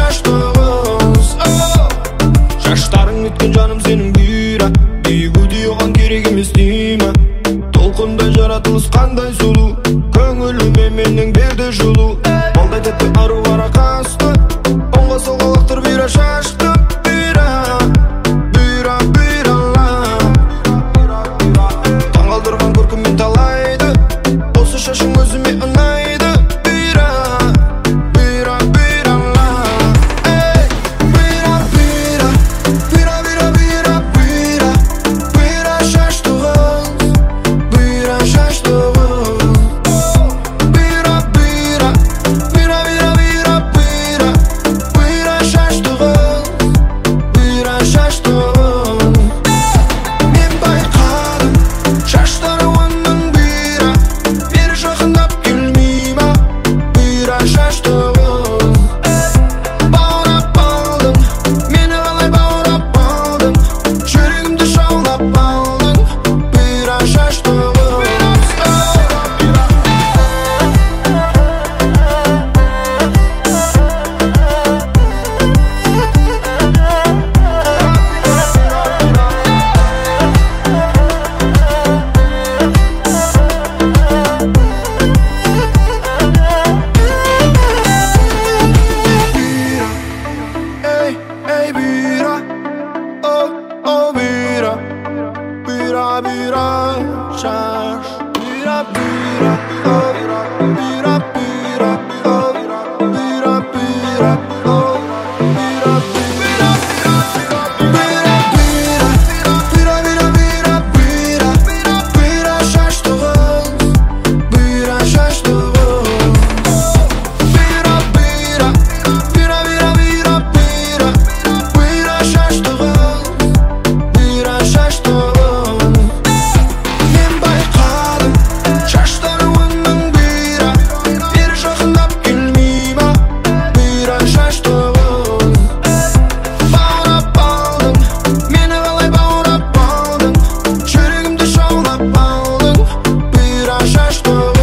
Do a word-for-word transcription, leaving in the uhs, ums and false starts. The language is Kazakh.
шаштығыз. Шаштарың өткен жаным сенің бұйра, егуде оған керек емес деймі. Толқындай жаратылыс қандай сұлу, көңіліме менің берді жылу. Балдай тәтті ару ара қасты, оңға солға лақтыр бұйра шашты. Бұйра, бұйра, бұйрала, таң қалдырған көркіммен талайды, осы шашың өзіме ұнайды. Бұйра, бұйра, бұйрала, бұйра, бұйра, бұйра, бұйра, бұйра, бұйра, бұйра шаштығыз, бұйра шаштығыз. Бұйра, бұйра, бұйра, бұйра, бұйра, бұйра, бұйра шаштығыз, бұйра шаштығыз. Мен байқадым, шаштары оның бұйра, бері жақындап келмей ма, бұйра шаштығыз. Баурап алдың, мені қалай баурап алдың, жүрегімді жаулап алдың, бұйра шаштығыз. Ey, ey büyra, oh, oh büyra, büyra, büyra, şaş. Büyra, büyra, oh, büyra, büyra, oh, büyra, büyra, oh, büyra, büyra, büyra, büyra, büyra, büyra, büyra, büyra, büyra şaştığız, büyra şaştığız. Büyra, büyra, büyra, büyra, büyra, büyra, büyra şaştığız, büyra şaştığız. Men bayqadım, şaşları onun büyra, beri жақындап келмей ма, büyra şaştığız. Баурап алдың, мені қалай баурап алдың, жүрегімді жаулап алдың, büyra şaştığız.